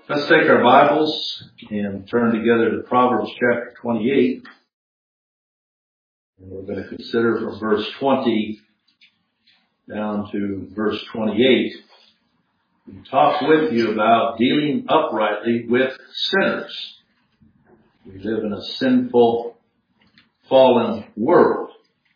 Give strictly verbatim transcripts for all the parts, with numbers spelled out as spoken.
Let's take our Bibles and turn together to Proverbs chapter twenty-eight. And we're going to consider from verse twenty down to verse twenty-eight. We talked with you about dealing uprightly with sinners. We live in a sinful, fallen world.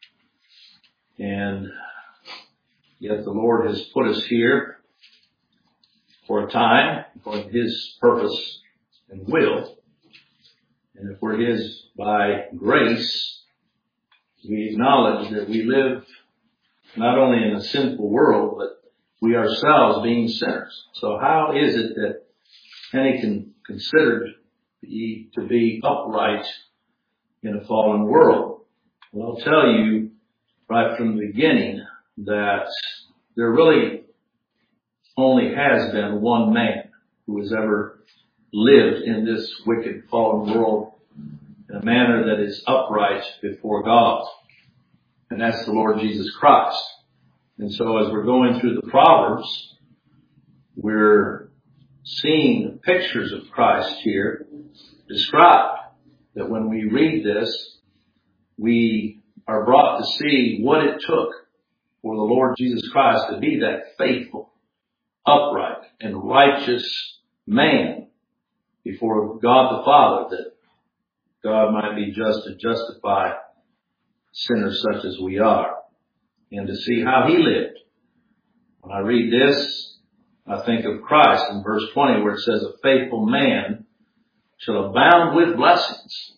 And yet the Lord has put us here for a time, for His purpose and will. And if we're His by grace, we acknowledge that we live not only in a sinful world, but we ourselves being sinners. So how is it that any can consider be, to be upright in a fallen world? Well, I'll tell you right from the beginning that there really only has been one man who has ever lived in this wicked fallen world in a manner that is upright before God. And that's the Lord Jesus Christ. And so as we're going through the Proverbs, we're seeing pictures of Christ here described. That when we read this, we are brought to see what it took for the Lord Jesus Christ to be that faithful, upright, and righteous man before God the Father, that God might be just to justify sinners such as we are, and to see how He lived. When I read this, I think of Christ in verse twenty, where it says, "A faithful man shall abound with blessings,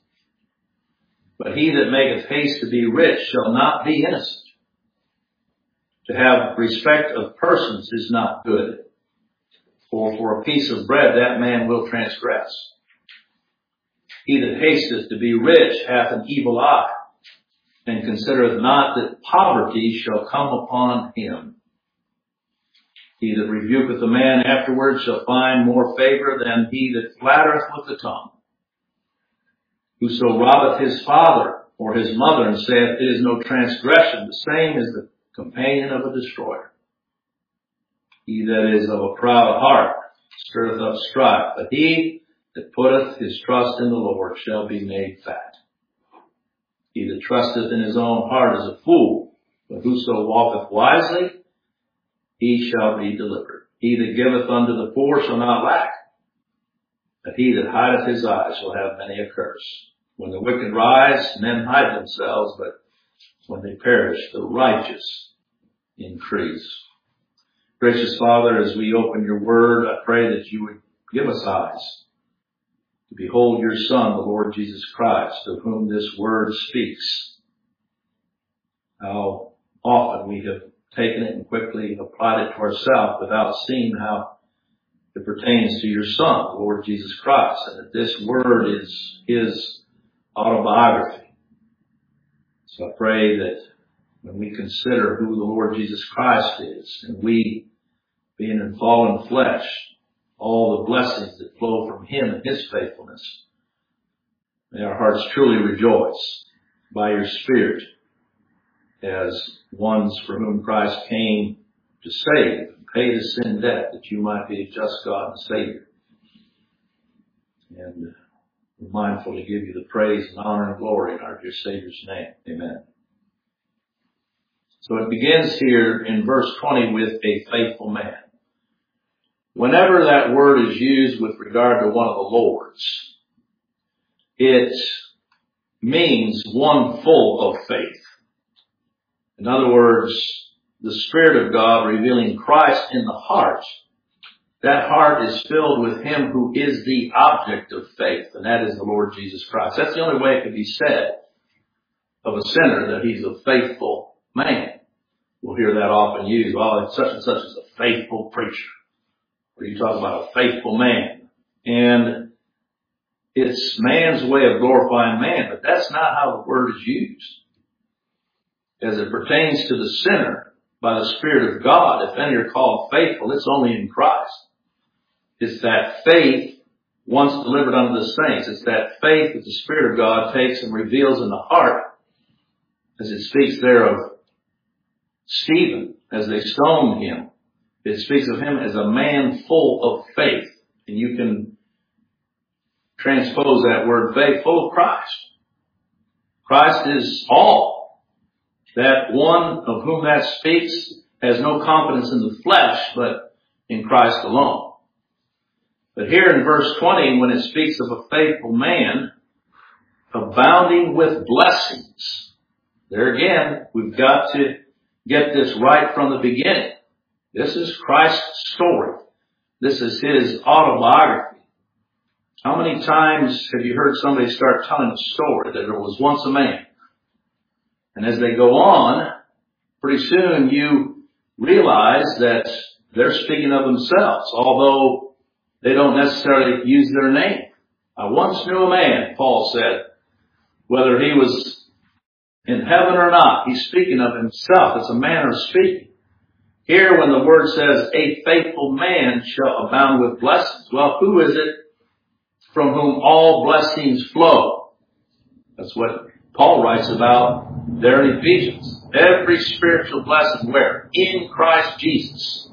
but he that maketh haste to be rich shall not be innocent. To have respect of persons is not good, for for a piece of bread that man will transgress. He that hasteth to be rich hath an evil eye, and considereth not that poverty shall come upon him. He that rebuketh a man afterwards shall find more favor than he that flattereth with the tongue. Whoso robbeth his father or his mother, and saith, It is no transgression, the same is the companion of a destroyer. He that is of a proud heart stirreth up strife, but he that putteth his trust in the Lord shall be made fat. He that trusteth in his own heart is a fool, but whoso walketh wisely, he shall be delivered. He that giveth unto the poor shall not lack, but he that hideth his eyes shall have many a curse. When the wicked rise, men hide themselves, but when they perish, the righteous increase." Gracious Father, as we open your word, I pray that you would give us eyes to behold your Son, the Lord Jesus Christ, of whom this word speaks. How often we have taken it and quickly applied it to ourselves without seeing how it pertains to your Son, the Lord Jesus Christ, and that this word is His autobiography. So I pray that when we consider who the Lord Jesus Christ is, and we, being in fallen flesh, all the blessings that flow from Him and His faithfulness, may our hearts truly rejoice by your Spirit as ones for whom Christ came to save and pay the sin debt, that you might be a just God and Savior. And we're mindful to give you the praise and honor and glory in our dear Savior's name. Amen. So it begins here in verse twenty with a faithful man. Whenever that word is used with regard to one of the Lord's, it means one full of faith. In other words, the Spirit of God revealing Christ in the heart. That heart is filled with Him who is the object of faith, and that is the Lord Jesus Christ. That's the only way it can be said of a sinner that he's a faithful man. We'll hear that often used. Well, such and such is a faithful preacher. Or you talk about a faithful man. And it's man's way of glorifying man, but that's not how the word is used. As it pertains to the sinner, by the Spirit of God, if any are called faithful, it's only in Christ. It's that faith once delivered unto the saints. It's that faith that the Spirit of God takes and reveals in the heart, as it speaks there of Stephen, as they stoned him. It speaks of him as a man full of faith. And you can transpose that word faith, full of Christ. Christ is all. That one of whom that speaks has no confidence in the flesh, but in Christ alone. But here in verse twenty, when it speaks of a faithful man, abounding with blessings, there again, we've got to get this right from the beginning. This is Christ's story. This is his autobiography. How many times have you heard somebody start telling a story that there was once a man? And as they go on, pretty soon you realize that they're speaking of themselves, although they don't necessarily use their name. I once knew a man, Paul said, whether he was in heaven or not, he's speaking of himself. It's a manner of speaking. Here, when the word says, a faithful man shall abound with blessings. Well, who is it from whom all blessings flow? That's what Paul writes about there in Ephesians. Every spiritual blessing where? In Christ Jesus.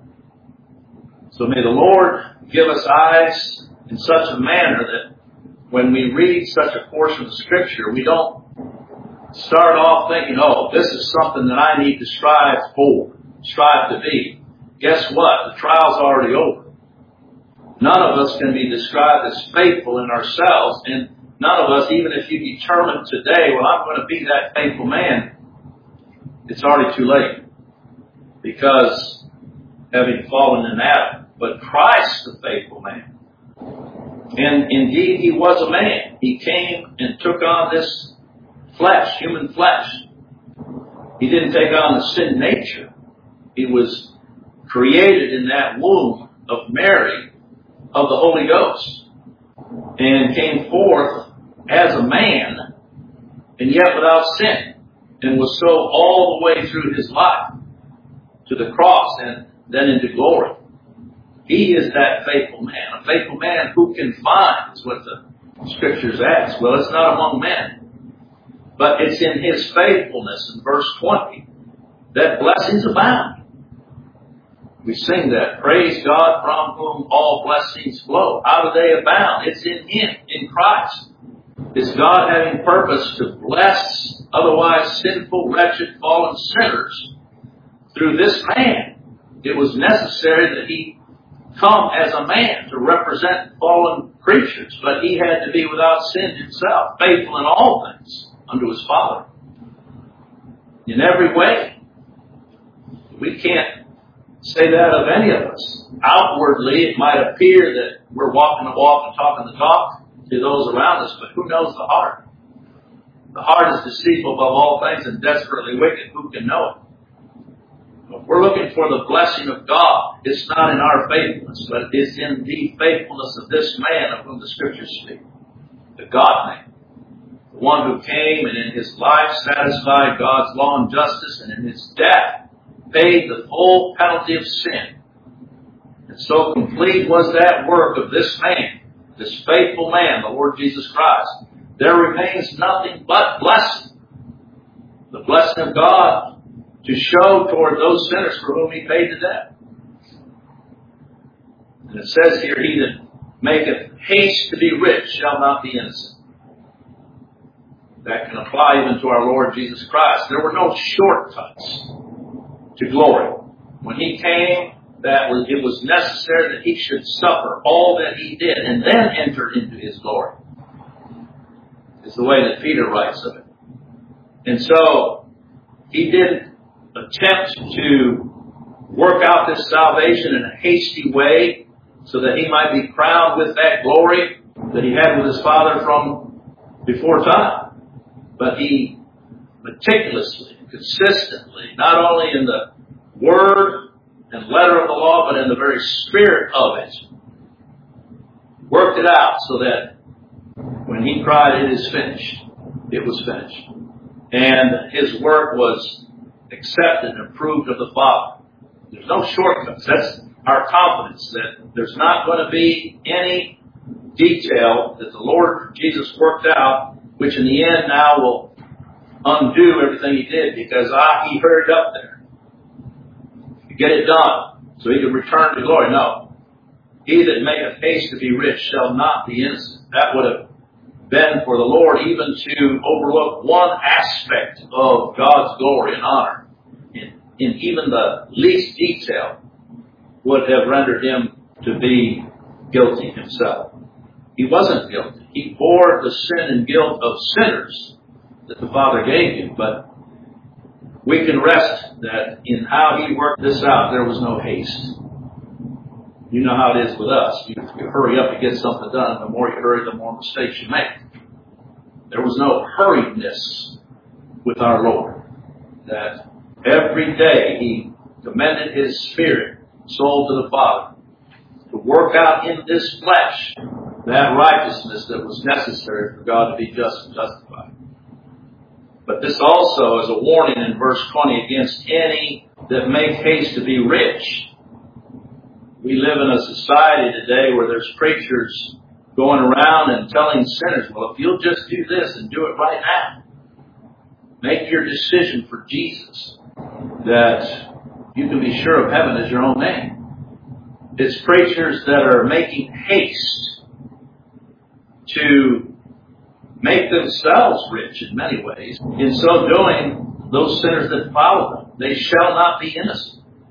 So may the Lord give us eyes in such a manner that when we read such a portion of Scripture, we don't start off thinking, oh, this is something that I need to strive for, strive to be. Guess what? The trial's already over. None of us can be described as faithful in ourselves, and none of us, even if you determine today, well, I'm going to be that faithful man, it's already too late. Because having fallen in Adam, but Christ, the faithful man. And indeed, he was a man. He came and took on this flesh, human flesh. He didn't take on the sin nature. He was created in that womb of Mary, of the Holy Ghost, and came forth as a man, and yet without sin, and was so all the way through his life to the cross and then into glory. He is that faithful man. A faithful man who can find, is what the Scriptures ask. Well, it's not among men, but it's in his faithfulness in verse twenty that blessings abound. We sing that. Praise God from whom all blessings flow. How do they abound? It's in him, in Christ. It's God having purpose to bless otherwise sinful, wretched, fallen sinners through this man. It was necessary that he come as a man to represent fallen creatures, but he had to be without sin himself, faithful in all things unto his Father. In every way. We can't say that of any of us. Outwardly, it might appear that we're walking the walk and talking the talk to those around us, but who knows the heart? The heart is deceitful above all things and desperately wicked. Who can know it? If we're looking for the blessing of God, it's not in our faithfulness, but it's in the faithfulness of this man of whom the Scriptures speak. The God-man. The one who came and in his life satisfied God's law and justice, and in his death paid the full penalty of sin. And so complete was that work of this man, this faithful man, the Lord Jesus Christ. There remains nothing but blessing. The blessing of God to show toward those sinners for whom he paid the debt. And it says here, he that maketh haste to be rich shall not be innocent. That can apply even to our Lord Jesus Christ. There were no shortcuts to glory. When he came, that was, it was necessary that he should suffer all that he did and then enter into his glory. It's the way that Peter writes of it. And so, he didn't attempt to work out this salvation in a hasty way so that he might be crowned with that glory that he had with his Father from before time. But he meticulously, consistently, not only in the word and letter of the law, but in the very spirit of it, worked it out so that when he cried, "It is finished," it was finished. And his work was accepted and approved of the Father. There's no shortcuts. That's our confidence that there's not going to be any detail that the Lord Jesus worked out, which in the end now will undo everything he did because ah, he hurried up there to get it done so he could return to glory. No. He that maketh haste to be rich shall not be innocent. That would have been for the Lord even to overlook one aspect of God's glory and honor in, in even the least detail would have rendered him to be guilty himself. He wasn't guilty. He bore the sin and guilt of sinners that the Father gave him, but we can rest that in how he worked this out, there was no haste. You know how it is with us. You, you hurry up to get something done. The more you hurry, the more mistakes you make. There was no hurriedness with our Lord. That every day he commended his spirit, soul to the Father, to work out in this flesh that righteousness that was necessary for God to be just and justified. But this also is a warning in verse twenty against any that make haste to be rich. We live in a society today where there's preachers going around and telling sinners, well, if you'll just do this and do it right now, make your decision for Jesus, that you can be sure of heaven as your own name. It's preachers that are making haste to make themselves rich in many ways. In so doing, those sinners that follow them, they shall not be innocent.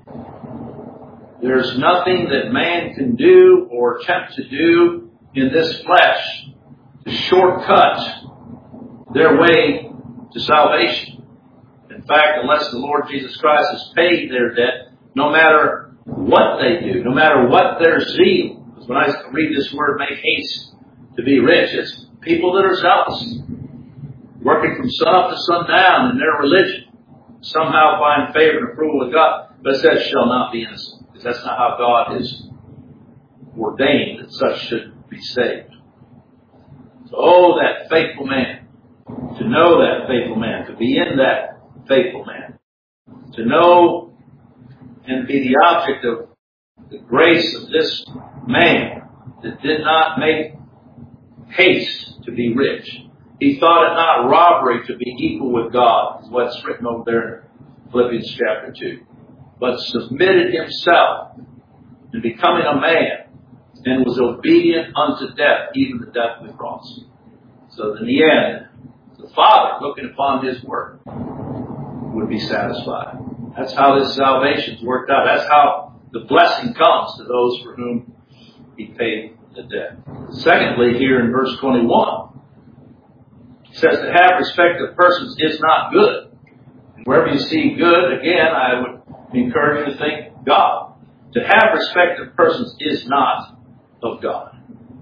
There's nothing that man can do or attempt to do in this flesh to shortcut their way to salvation. In fact, unless the Lord Jesus Christ has paid their debt, no matter what they do, no matter what their zeal, because when I read this word, make haste to be rich, it's people that are zealous, working from sun up to sundown in their religion, somehow find favor and approval with God, but it says shall not be innocent. Because that's not how God has ordained that such should be saved. So, oh, that faithful man. To know that faithful man. To be in that faithful man. To know and be the object of the grace of this man that did not make haste to be rich. He thought it not robbery to be equal with God, is what's written over there in Philippians chapter two. But submitted himself in becoming a man and was obedient unto death, even the death of the cross. So in the end, the Father, looking upon his work, would be satisfied. That's how this salvation's worked out. That's how the blessing comes to those for whom he paid the debt. Secondly, here in verse twenty-one, it says to have respect of persons is not good. And wherever you see good, again, I would encourage you to think God. To have respect of persons is not of God.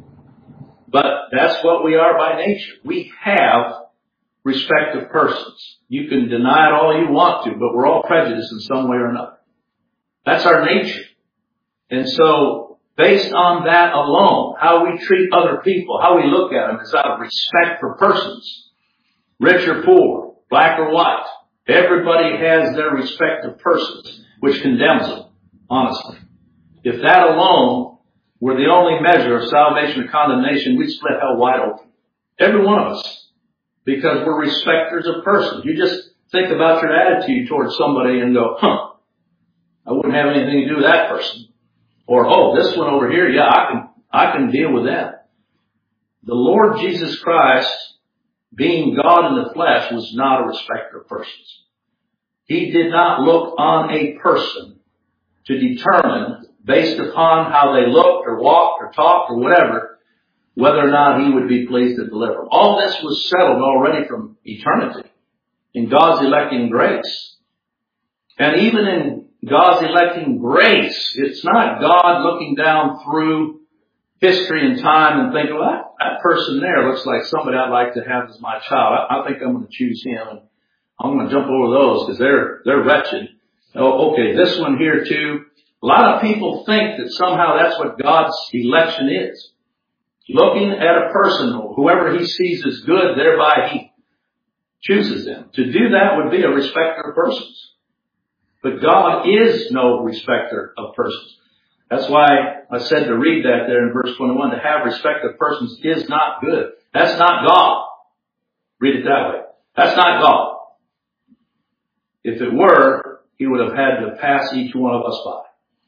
But that's what we are by nature. We have respect of persons. You can deny it all you want to, but we're all prejudiced in some way or another. That's our nature. And so, based on that alone, how we treat other people, how we look at them is out of respect for persons. Rich or poor, black or white. Everybody has their respective persons, which condemns them, honestly. If that alone were the only measure of salvation or condemnation, we'd split hell wide open. Every one of us. Because we're respecters of persons. You just think about your attitude towards somebody and go, huh, I wouldn't have anything to do with that person. Or, oh, this one over here, yeah, I can, I can deal with that. The Lord Jesus Christ, being God in the flesh, was not a respecter of persons. He did not look on a person to determine, based upon how they looked or walked or talked or whatever, whether or not he would be pleased to deliver them. All this was settled already from eternity in God's electing grace. And even in God's electing grace, it's not God looking down through history and time and thinking, well, that, that person there looks like somebody I'd like to have as my child. I, I think I'm going to choose him, and I'm going to jump over those because they're they're wretched. Oh, okay, this one here too. A lot of people think that somehow that's what God's election is. Looking at a person, whoever he sees as good, thereby he chooses them. To do that would be a respecter of persons. But God is no respecter of persons. That's why I said to read that there in verse twenty-one, to have respect of persons is not good. That's not God. Read it that way. That's not God. If it were, he would have had to pass each one of us by.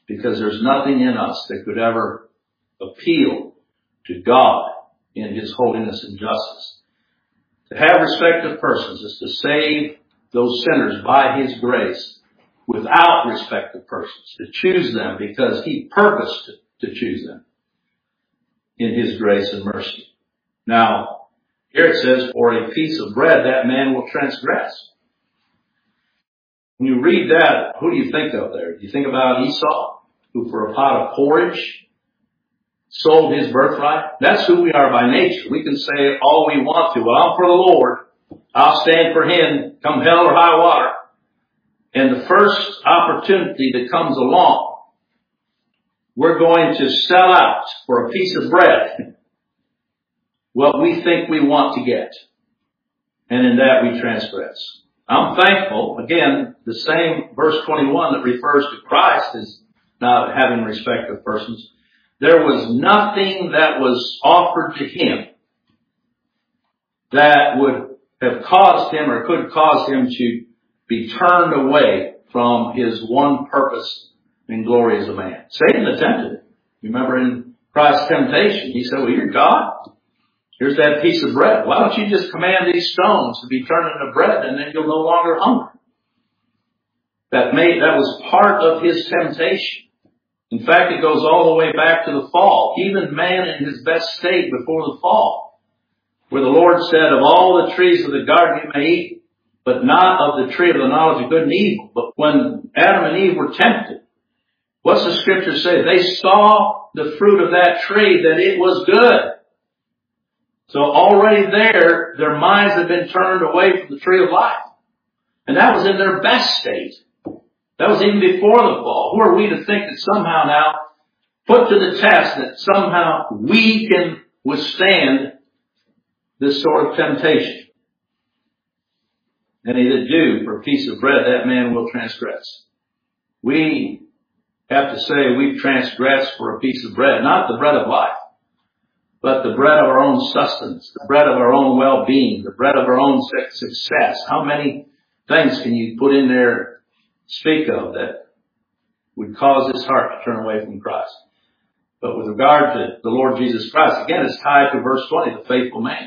because there's nothing in us that could ever appeal to God in His holiness and justice. To have respect of persons is to save those sinners by His grace without respect of persons, to choose them because He purposed to choose them in His grace and mercy. Now, here it says, for a piece of bread that man will transgress. When you read that, who do you think of there? Do you think about Esau, who for a pot of porridge sold his birthright? That's who we are by nature. We can say all we want to. Well, I'm for the Lord. I'll stand for Him, come hell or high water. And the first opportunity that comes along, we're going to sell out for a piece of bread what we think we want to get. And in that we transgress. I'm thankful, again, the same verse twenty-one that refers to Christ as not having respect of persons. There was nothing that was offered to Him that would have caused Him or could cause Him to be turned away from His one purpose and glory as a man. Satan attempted it. Remember in Christ's temptation, he said, well, you're God. Here's that piece of bread. Why don't you just command these stones to be turned into bread and then you'll no longer hunger? That made, that was part of his temptation. In fact, it goes all the way back to the fall. Even man in his best state before the fall, where the Lord said, of all the trees of the garden you may eat, but not of the tree of the knowledge of good and evil. But when Adam and Eve were tempted, what's the scripture say? They saw the fruit of that tree, that it was good. So already there, their minds had been turned away from the tree of life. And that was in their best state. That was even before the fall. Who are we to think that somehow now, put to the test, that somehow we can withstand this sort of temptation? Any that do for a piece of bread, that man will transgress. We have to say we've transgressed for a piece of bread, not the bread of life, but the bread of our own sustenance, the bread of our own well-being, the bread of our own success. How many things can you put in there, speak of, that would cause his heart to turn away from Christ? But with regard to the Lord Jesus Christ, again, it's tied to verse twenty, the faithful man.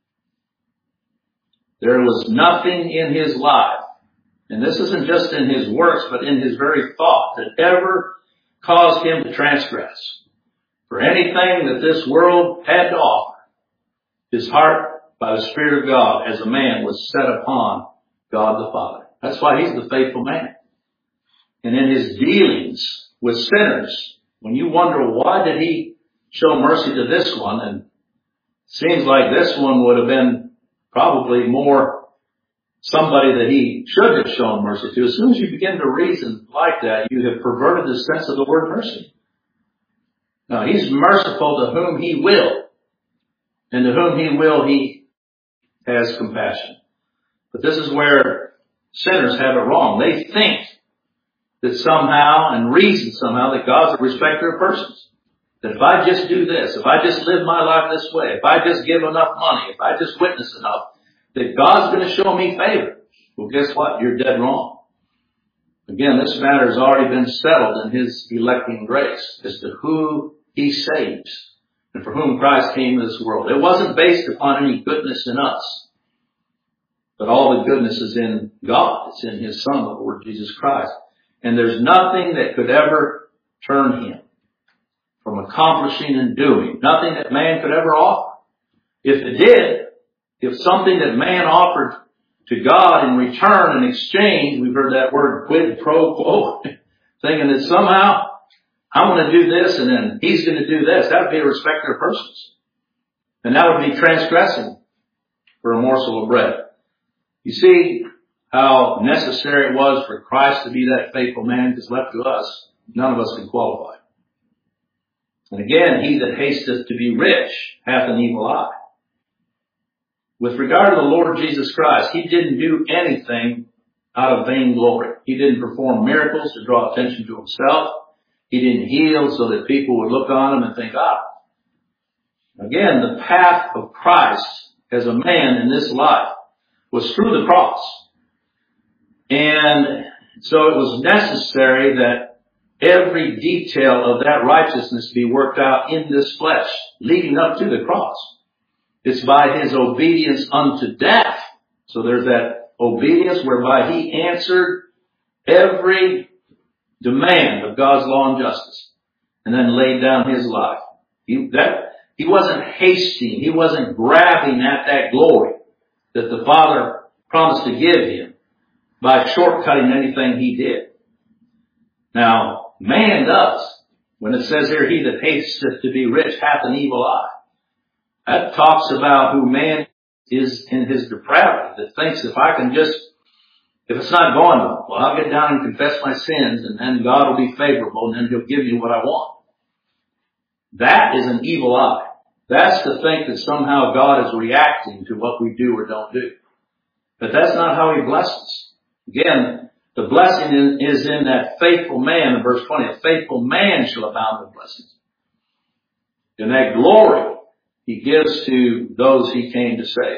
There was nothing in his life, and this isn't just in his works, but in his very thought, that ever caused him to transgress. For anything that this world had to offer, his heart, by the Spirit of God, as a man, was set upon God the Father. That's why he's the faithful man. And in his dealings with sinners, when you wonder why did he show mercy to this one, and it seems like this one would have been probably more somebody that he should have shown mercy to. As soon as you begin to reason like that, you have perverted the sense of the word mercy. Now, he's merciful to whom he will, and to whom he will, he has compassion. But this is where sinners have it wrong. They think that somehow, and reason somehow, that God's a respecter of persons. That if I just do this, if I just live my life this way, if I just give enough money, if I just witness enough, that God's going to show me favor. Well, guess what? You're dead wrong. Again, this matter has already been settled in His electing grace as to who He saves and for whom Christ came to this world. It wasn't based upon any goodness in us, but all the goodness is in God. It's in His Son, the Lord Jesus Christ. And there's nothing that could ever turn Him from accomplishing and doing. Nothing that man could ever offer. If it did, if something that man offered to God in return, in exchange, we've heard that word quid pro quo, thinking that somehow I'm going to do this and then He's going to do this. That would be a respecter of persons. And that would be transgressing for a morsel of bread. You see how necessary it was for Christ to be that faithful man, because left to us, none of us can qualify. And again, he that hasteth to be rich hath an evil eye. With regard to the Lord Jesus Christ, He didn't do anything out of vainglory. He didn't perform miracles to draw attention to Himself. He didn't heal so that people would look on Him and think, ah. Again, the path of Christ as a man in this life was through the cross. And so it was necessary that every detail of that righteousness be worked out in this flesh, leading up to the cross. It's by his obedience unto death. So there's that obedience whereby he answered every demand of God's law and justice, and then laid down his life. He, that, he wasn't hasting. He wasn't grabbing at that glory that the Father promised to give him by shortcutting anything he did. Now, man does. When it says here, he that hasteth to be rich hath an evil eye. That talks about who man is in his depravity, that thinks if I can just, if it's not going well, well, I'll get down and confess my sins, and then God will be favorable, and then he'll give me what I want. That is an evil eye. That's to think that somehow God is reacting to what we do or don't do. But that's not how he blesses. Again, the blessing is in that faithful man in verse twenty. A faithful man shall abound in blessings. And that glory he gives to those he came to save.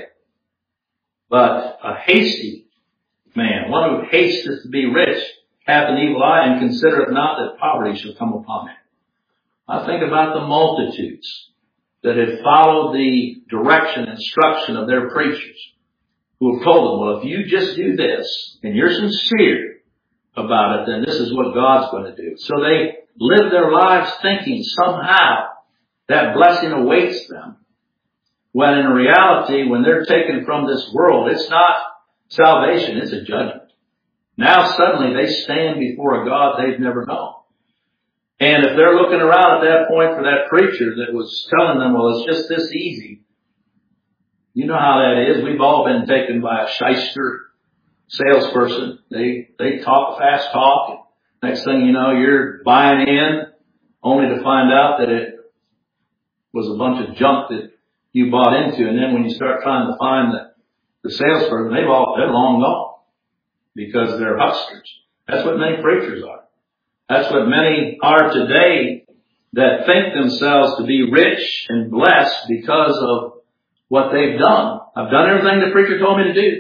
But a hasty man, one who hasteth to be rich, hath an evil eye, and considereth not that poverty shall come upon him. I think about the multitudes that had followed the direction and instruction of their preachers, who have told them, well, if you just do this, and you're sincere about it, then this is what God's going to do. So they live their lives thinking somehow that blessing awaits them. When in reality, when they're taken from this world, it's not salvation, it's a judgment. Now suddenly they stand before a God they've never known. And if they're looking around at that point for that preacher that was telling them, well, it's just this easy. You know how that is. We've all been taken by a shyster salesperson. They, they talk fast talk. And next thing you know, you're buying in only to find out that it was a bunch of junk that you bought into. And then when you start trying to find the, the salesperson, they've all, they're long gone because they're hucksters. That's what many preachers are. That's what many are today that think themselves to be rich and blessed because of what they've done. I've done everything the preacher told me to do.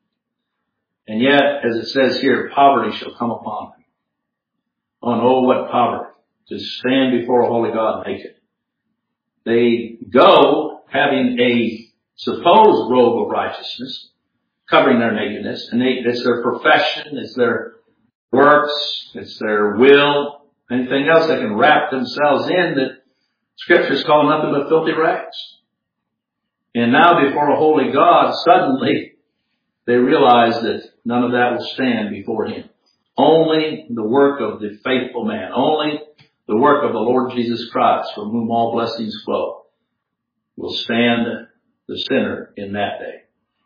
And yet, as it says here, poverty shall come upon them. Oh, no, what poverty! To stand before a holy God naked. They go having a supposed robe of righteousness, covering their nakedness, and they, it's their profession, it's their works, it's their will, anything else they can wrap themselves in that Scripture's calling nothing but filthy rags. And now before a holy God, suddenly they realize that none of that will stand before him. Only the work of the faithful man, only the work of the Lord Jesus Christ, from whom all blessings flow, will stand the sinner in that day.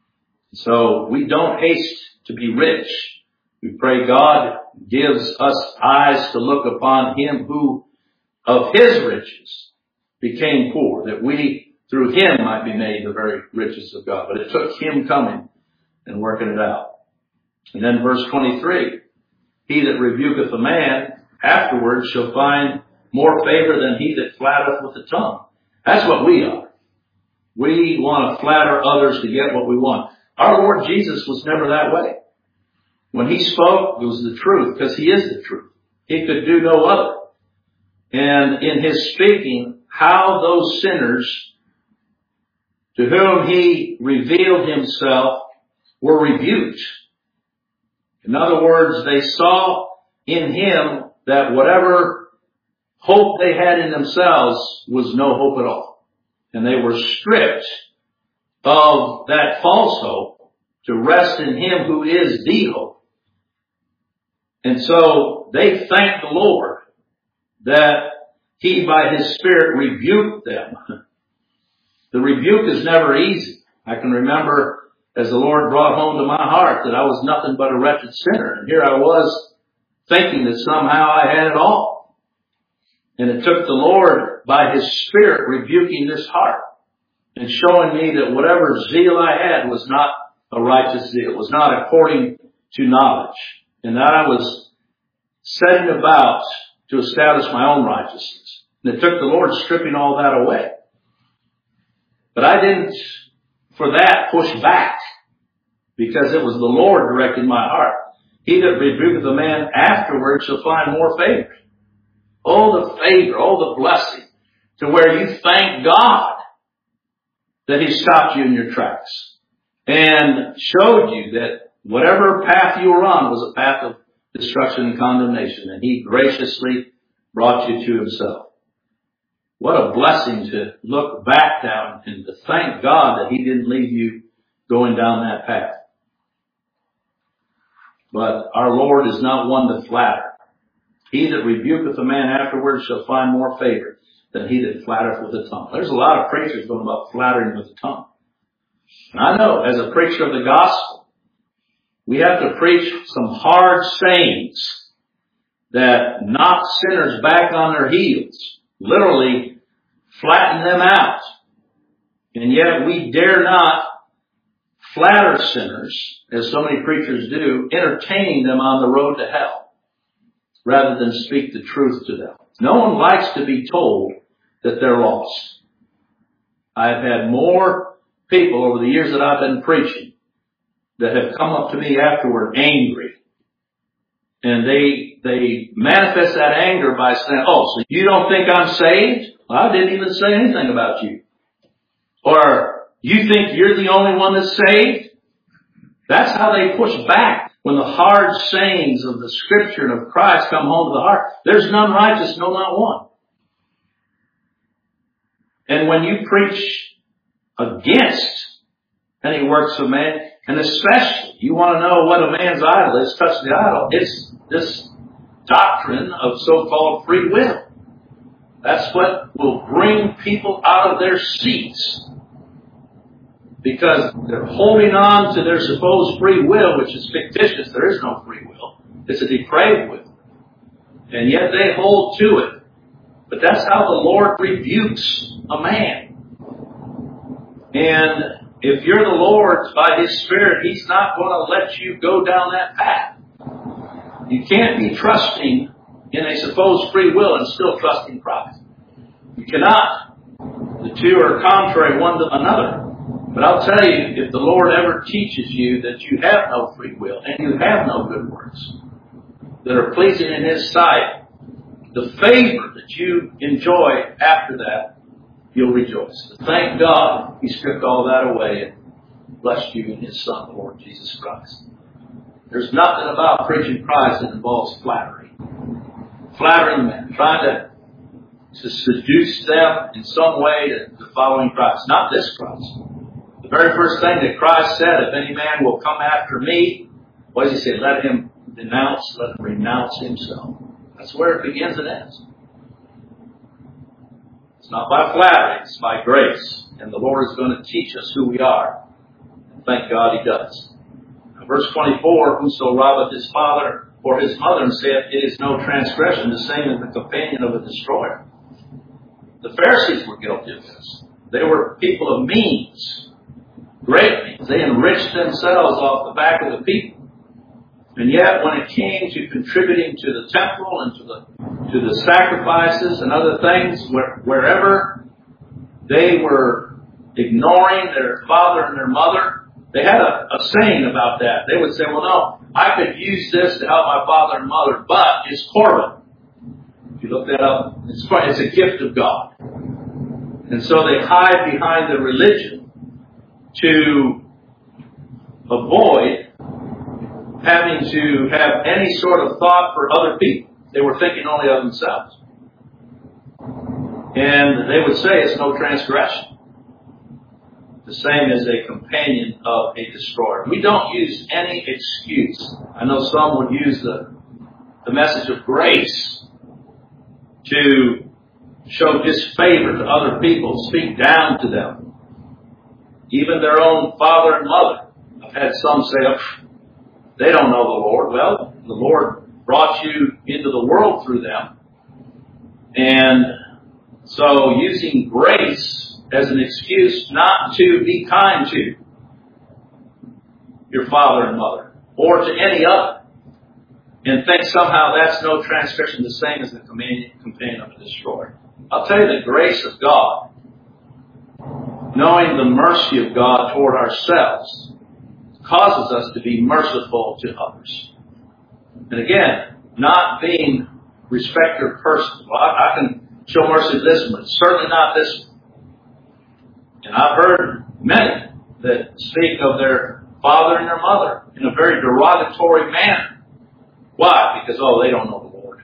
So we don't haste to be rich. We pray God gives us eyes to look upon him who of his riches became poor, that we through him might be made the very riches of God. But it took him coming and working it out. And then verse twenty-three, he that rebuketh a man afterwards shall find more favor than he that flattereth with the tongue. That's what we are. We want to flatter others to get what we want. Our Lord Jesus was never that way. When he spoke, it was the truth, because he is the truth. He could do no other. And in his speaking, how those sinners to whom he revealed himself were rebuked. In other words, they saw in him that whatever hope they had in themselves was no hope at all. And they were stripped of that false hope to rest in him who is the hope. And so they thanked the Lord that he by his Spirit rebuked them. The rebuke is never easy. I can remember as the Lord brought home to my heart that I was nothing but a wretched sinner. And here I was thinking that somehow I had it all. And it took the Lord by his Spirit rebuking this heart and showing me that whatever zeal I had was not a righteous zeal. It was not according to knowledge. And that I was setting about to establish my own righteousness. And it took the Lord stripping all that away. But I didn't, for that, push back, because it was the Lord directing my heart. He that rebuketh a man afterwards shall find more favor. Oh, the favor, oh, the blessing, to where you thank God that He stopped you in your tracks and showed you that whatever path you were on was a path of destruction and condemnation, and He graciously brought you to Himself. What a blessing to look back down and to thank God that He didn't leave you going down that path. But our Lord is not one to flatter. He that rebuketh a man afterwards shall find more favor than he that flattereth with the tongue. There's a lot of preachers going about flattering with the tongue. And I know, as a preacher of the gospel, we have to preach some hard sayings that knock sinners back on their heels, literally flatten them out. And yet we dare not flatter sinners, as so many preachers do, entertaining them on the road to hell, rather than speak the truth to them. No one likes to be told that they're lost. I've had more people over the years that I've been preaching that have come up to me afterward angry. And they they manifest that anger by saying, oh, so you don't think I'm saved? Well, I didn't even say anything about you. Or, you think you're the only one that's saved? That's how they push back when the hard sayings of the Scripture and of Christ come home to the heart. There's none righteous, no, not one. And when you preach against any works of man, and especially you want to know what a man's idol is, touch the idol, it's this doctrine of so-called free will. That's what will bring people out of their seats. Because they're holding on to their supposed free will, which is fictitious. There is no free will. It's a depraved will. And yet they hold to it. But that's how the Lord rebukes a man. And if you're the Lord's by His Spirit, He's not going to let you go down that path. You can't be trusting in a supposed free will and still trusting Christ. You cannot. The two are contrary one to another. But I'll tell you, if the Lord ever teaches you that you have no free will and you have no good works that are pleasing in His sight, the favor that you enjoy after that, you'll rejoice. But thank God He stripped all that away and blessed you in His Son, the Lord Jesus Christ. There's nothing about preaching Christ that involves flattery. Flattering men, trying to, to seduce them in some way to, to following Christ. Not this Christ. The very first thing that Christ said, if any man will come after me, what does He say? Let him denounce, let him renounce himself. That's where it begins and ends. It's not by flattery, it's by grace. And the Lord is going to teach us who we are. And thank God He does. Now, verse twenty-four, whoso robbeth his father or his mother and saith, it is no transgression, the same as the companion of a destroyer. The Pharisees were guilty of this. They were people of means. Great means. They enriched themselves off the back of the people. And yet, when it came to contributing to the temple and to the to the sacrifices and other things, where, wherever they were ignoring their father and their mother, they had a, a saying about that. They would say, well, no, I could use this to help my father and mother, but it's Corban. If you look that up, it's, it's a gift of God. And so they hide behind the religion to avoid having to have any sort of thought for other people. They were thinking only of themselves. And they would say it's no transgression. The same as a companion of a destroyer. We don't use any excuse. I know some would use the, the message of grace to show disfavor to other people, speak down to them. Even their own father and mother. I've had some say, oh, they don't know the Lord. Well, the Lord brought you into the world through them. And so using grace as an excuse not to be kind to your father and mother or to any other and think somehow that's no transgression, the same as the companion of a destroyer. I'll tell you, the grace of God, knowing the mercy of God toward ourselves, causes us to be merciful to others. And again, not being respecter person. Well, I, I can show mercy to this one, but certainly not this one. And I've heard many that speak of their father and their mother in a very derogatory manner. Why? Because, oh, they don't know the Lord.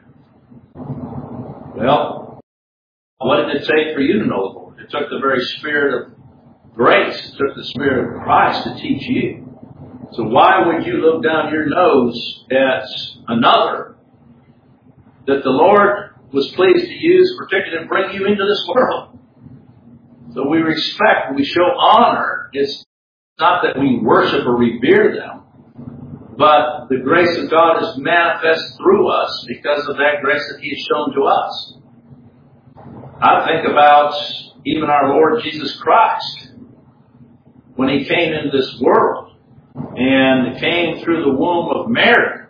Well, what did it take for you to know the Lord? It took the very Spirit of grace. It took the Spirit of Christ to teach you. So why would you look down your nose at another that the Lord was pleased to use, particularly to bring you into this world? So we respect, we show honor. It's not that we worship or revere them, but the grace of God is manifest through us because of that grace that He has shown to us. I think about even our Lord Jesus Christ when He came into this world and came through the womb of Mary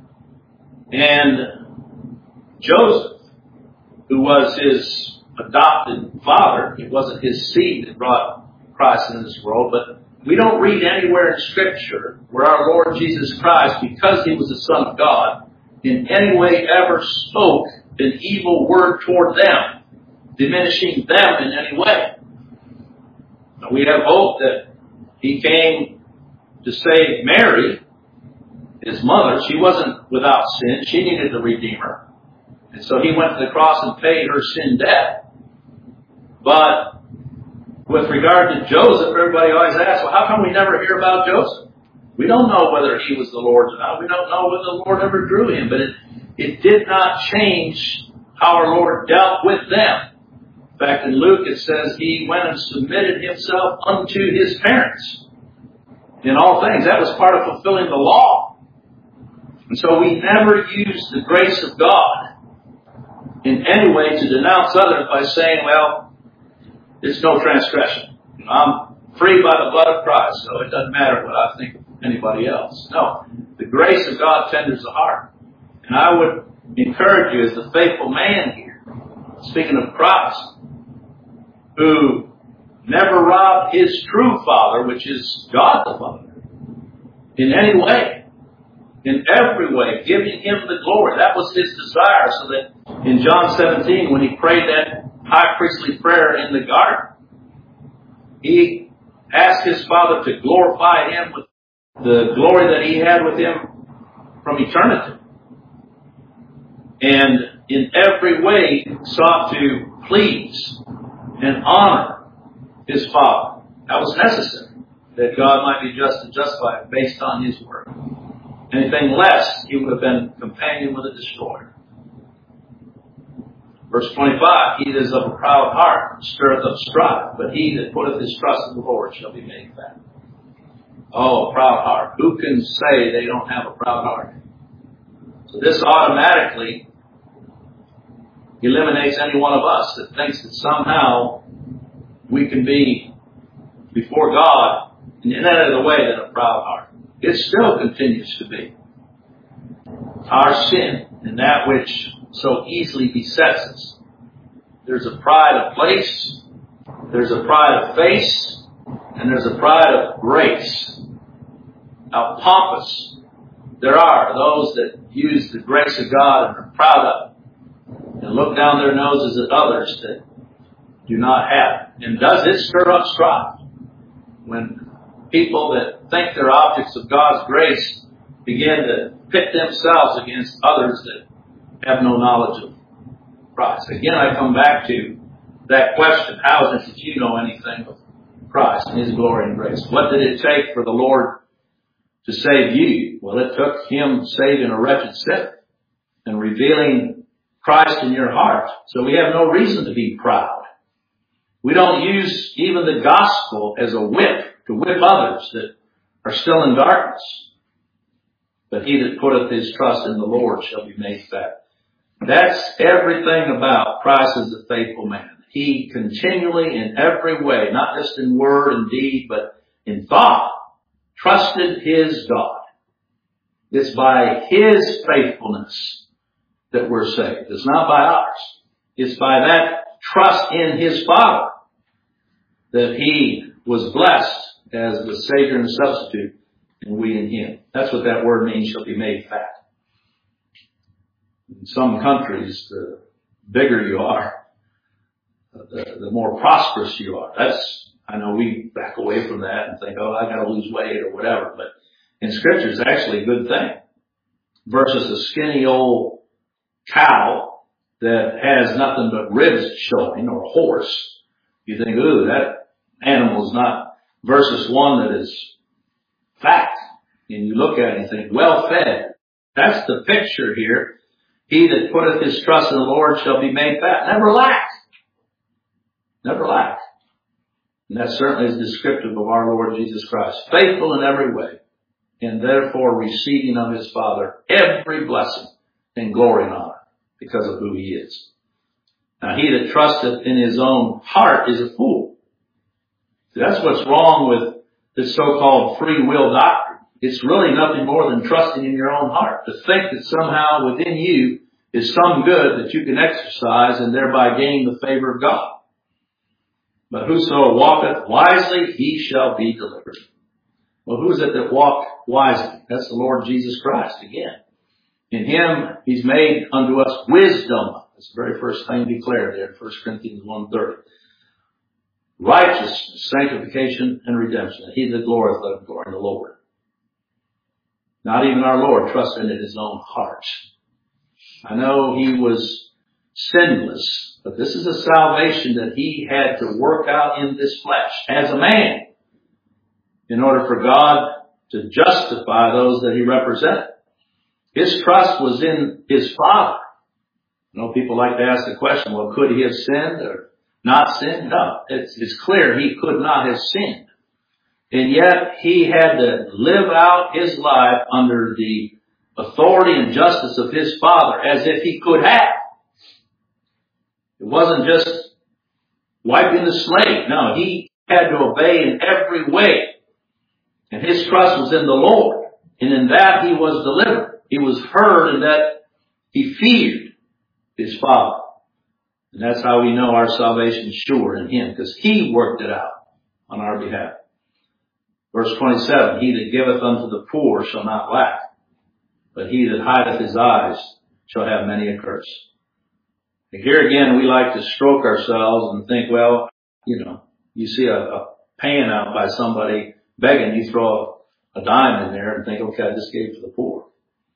and Joseph, who was His adopted father. It wasn't his seed that brought Christ into this world, but we don't read anywhere in Scripture where our Lord Jesus Christ, because He was the Son of God, in any way ever spoke an evil word toward them, diminishing them in any way. Now, we have hope that He came to save Mary, His mother. She wasn't without sin. She needed a Redeemer. And so He went to the cross and paid her sin debt. But with regard to Joseph, everybody always asks, well, how come we never hear about Joseph? We don't know whether he was the Lord's or not. We don't know whether the Lord ever drew him. But it, it did not change how our Lord dealt with them. In fact, in Luke it says He went and submitted Himself unto His parents in all things. That was part of fulfilling the law. And so we never use the grace of God in any way to denounce others by saying, well, it's no transgression. You know, I'm free by the blood of Christ, so it doesn't matter what I think of anybody else. No, the grace of God tenders the heart. And I would encourage you as the faithful man here, speaking of Christ, who never robbed His true Father, which is God the Father, in any way, in every way, giving Him the glory. That was His desire, so that in John seventeen, when He prayed that high priestly prayer in the garden, He asked His Father to glorify Him with the glory that He had with Him from eternity. And in every way sought to please and honor His Father. That was necessary, that God might be just and justified based on His word. Anything less, He would have been companion with a destroyer. Verse twenty-five, He that is of a proud heart stirreth up strife, but he that putteth his trust in the Lord shall be made fat. Oh, a proud heart. Who can say they don't have a proud heart? So this automatically eliminates any one of us that thinks that somehow we can be before God in any other way than a proud heart. It still continues to be our sin and that which so easily besets us. There's a pride of place, there's a pride of face, and there's a pride of grace. How pompous there are those that use the grace of God and are proud of it, and look down their noses at others that do not have it. And does it stir up strife? When people that think they're objects of God's grace begin to pit themselves against others that have no knowledge of Christ. Again, I come back to that question. How is it that you know anything of Christ and His glory and grace? What did it take for the Lord to save you? Well, it took Him saving a wretched sinner and revealing Christ in your heart. So we have no reason to be proud. We don't use even the gospel as a whip to whip others that are still in darkness. But he that putteth his trust in the Lord shall be made fat. That's everything about Christ as a faithful man. He continually, in every way, not just in word and deed, but in thought, trusted his God. It's by His faithfulness that we're saved. It's not by ours. It's by that trust in His Father that He was blessed as the Savior and substitute, and we in Him. That's what that word means, shall be made fat. In some countries, the bigger you are, the, the more prosperous you are. That's, I know we back away from that and think, oh, I gotta lose weight or whatever. But in Scripture, it's actually a good thing. Versus a skinny old cow that has nothing but ribs showing, or horse. You think, ooh, that animal is not, versus one that is fat. And you look at it and think, well fed. That's the picture here. He that putteth his trust in the Lord shall be made fat. Never lack. Never lack. And that certainly is descriptive of our Lord Jesus Christ. Faithful in every way, and therefore receiving of his Father every blessing and glory and honor because of who he is. Now he that trusteth in his own heart is a fool. See, that's what's wrong with this so-called free will doctrine. It's really nothing more than trusting in your own heart. To think that somehow within you is some good that you can exercise and thereby gain the favor of God. But whoso walketh wisely, he shall be delivered. Well, who is it that walked wisely? That's the Lord Jesus Christ again. In him, he's made unto us wisdom. That's the very first thing declared there in First Corinthians one thirty. Righteousness, sanctification, and redemption. He that glorieth, let him glory in the Lord. Not even our Lord trusted in his own heart. I know he was sinless, but this is a salvation that he had to work out in this flesh as a man in order for God to justify those that he represented. His trust was in his Father. You know, people like to ask the question, well, could he have sinned or not sinned? No, it's, it's clear he could not have sinned. And yet he had to live out his life under the authority and justice of his Father as if he could have. It wasn't just wiping the slate. No, he had to obey in every way. And his trust was in the Lord. And in that he was delivered. He was heard in that he feared his Father. And that's how we know our salvation is sure in him, because he worked it out on our behalf. Verse twenty-seven, he that giveth unto the poor shall not lack, but he that hideth his eyes shall have many a curse. And here again, we like to stroke ourselves and think, well, you know, you see a, a pan out by somebody begging, you throw a, a dime in there and think, okay, I just gave to the poor.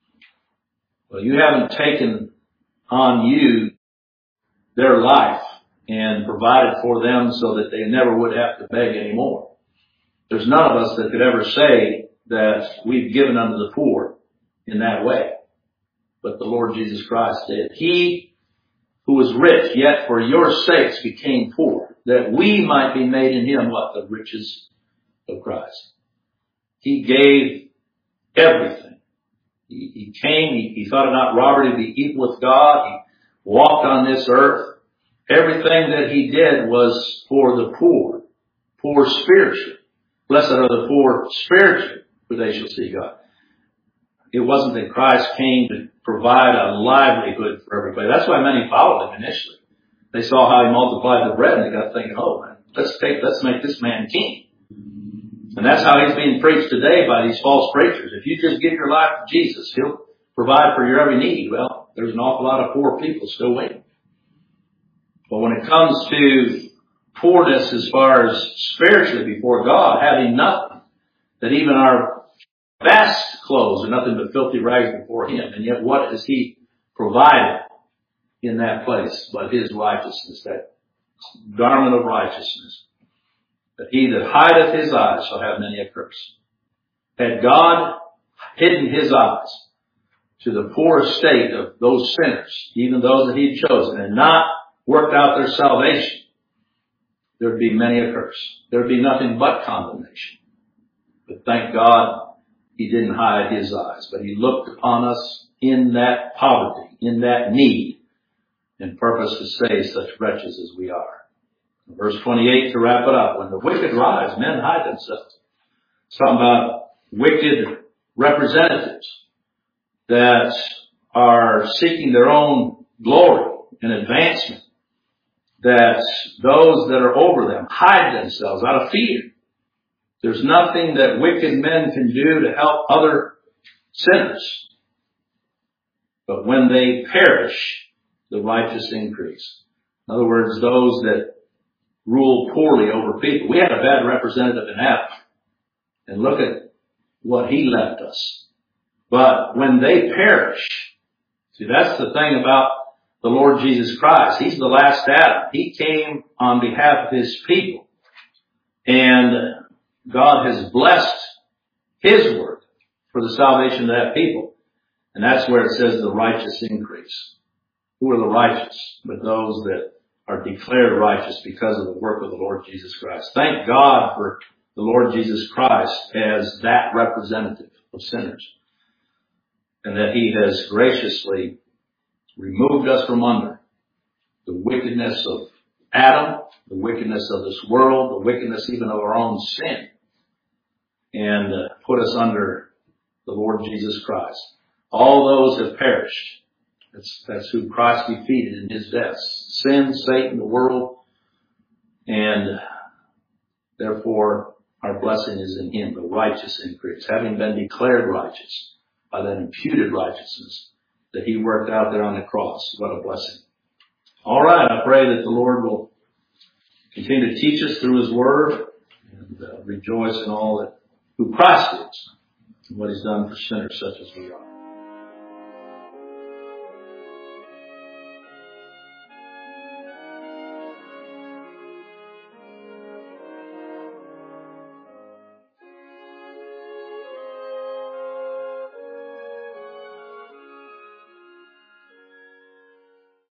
Well, you haven't taken on you their life and provided for them so that they never would have to beg anymore. There's none of us that could ever say that we've given unto the poor in that way. But the Lord Jesus Christ did. He who was rich, yet for your sakes became poor, that we might be made in him what? The riches of Christ. He gave everything. He, he came, he, he thought it not robbery to be equal with God. He walked on this earth. Everything that he did was for the poor, poor spiritually. Blessed are the poor spiritually, for they shall see God. It wasn't that Christ came to provide a livelihood for everybody. That's why many followed him initially. They saw how he multiplied the bread and they got thinking, oh man, let's take, let's make this man king. And that's how he's being preached today by these false preachers. If you just give your life to Jesus, he'll provide for your every need. Well, there's an awful lot of poor people still waiting. But when it comes to poorness as far as spiritually before God, having nothing, that even our best clothes are nothing but filthy rags before him. And yet what has he provided in that place but his righteousness, that garment of righteousness? That he that hideth his eyes shall have many a curse. Had God hidden his eyes to the poor estate of those sinners, even those that he had chosen, and not worked out their salvation, there would be many a curse. There would be nothing but condemnation. But thank God he didn't hide his eyes, but he looked upon us in that poverty, in that need, and purposed to save such wretches as we are. Verse twenty-eight, to wrap it up, when the wicked rise, men hide themselves. It's talking about wicked representatives that are seeking their own glory and advancement. That those that are over them hide themselves out of fear. There's nothing that wicked men can do to help other sinners. But when they perish, the righteous increase. In other words, those that rule poorly over people. We had a bad representative in Adam. And look at what he left us. But when they perish, see, that's the thing about the Lord Jesus Christ. He's the last Adam. He came on behalf of his people. And God has blessed his word for the salvation of that people. And that's where it says the righteous increase. Who are the righteous? But those that are declared righteous because of the work of the Lord Jesus Christ. Thank God for the Lord Jesus Christ as that representative of sinners. And that he has graciously removed us from under the wickedness of Adam, the wickedness of this world, the wickedness even of our own sin, and uh, put us under the Lord Jesus Christ. All those have perished. That's, that's who Christ defeated in his death. Sin, Satan, the world, and therefore our blessing is in him, the righteous increase, having been declared righteous by that imputed righteousness that he worked out there on the cross. What a blessing. All right, I pray that the Lord will continue to teach us through his word and uh, rejoice in all that who Christ is and what he's done for sinners such as we are.